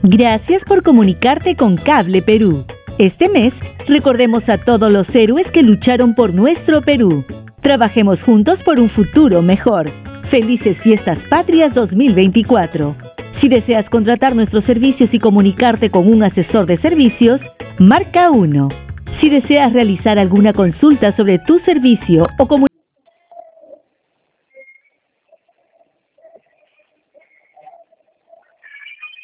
Gracias por comunicarte con Cable Perú. Este mes, recordemos a todos los héroes que lucharon por nuestro Perú. Trabajemos juntos por un futuro mejor. Felices Fiestas Patrias 2024. Si deseas contratar nuestros servicios y comunicarte con un asesor de servicios, marca 1. Si deseas realizar alguna consulta sobre tu servicio o comunicación,